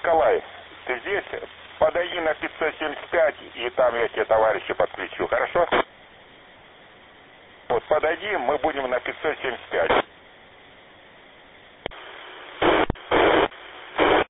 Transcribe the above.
Николай, ты здесь? Подойди на 575, и там я тебе товарища подключу, хорошо? Вот подойди, мы будем на 575.